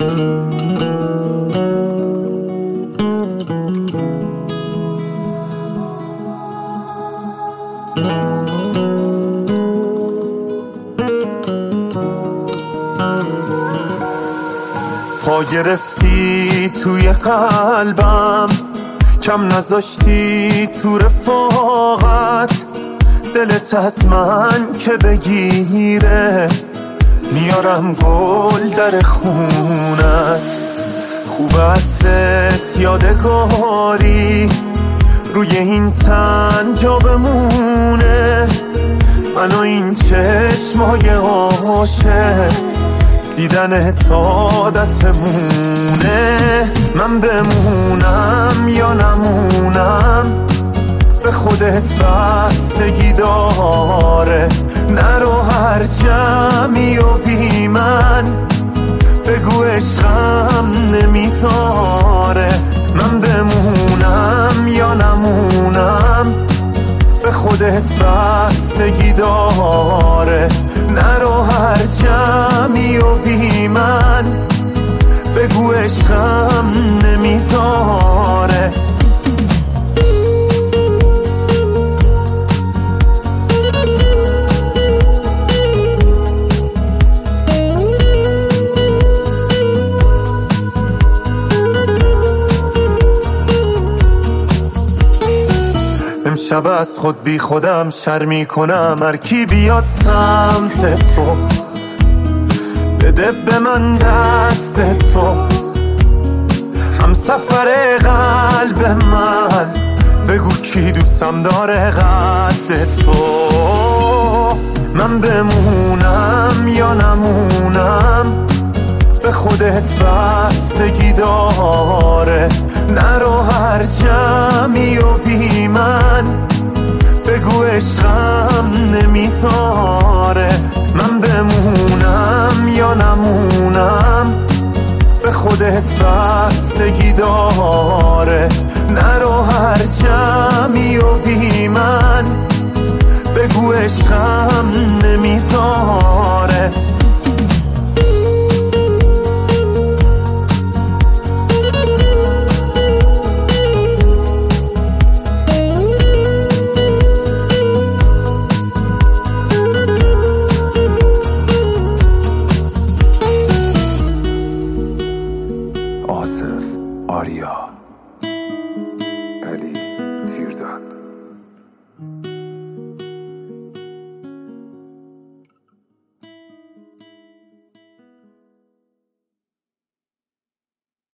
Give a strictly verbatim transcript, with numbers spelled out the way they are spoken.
پا گرفتی توی قلبم، کم نذاشتی تو رفاقت، دلت از من که بگیره میارم گل در خونت. خوب عطرت یادگاری روی این تن جا بمونه، من و این چشمای عاشق دیدن عادتمونه. من بمونم یا نمونم به خودت بستگی داره، نرو هر جمعی و بی من بگو عشقم نمیذاره. من بمونم یا نمونم به خودت بستگی داره، نرو هر جمعی و بی من بگو عشقم نمیذاره. امشب از خود بی خودم شرمی کنم، هر کی بیاد سمت تو بده به من دست تو، هم سفر قلب من بگو کی دوستم داره قد تو. من بمونم یا نمونم به خودت بستگی داره، نرو هر جمعی و بی من بگو عشقم نمیذاره. من بمونم یا نمونم به خودت بستگی داره، نرو هر جمعی و بی من بگو عشقم نمیذاره. آصف آریا.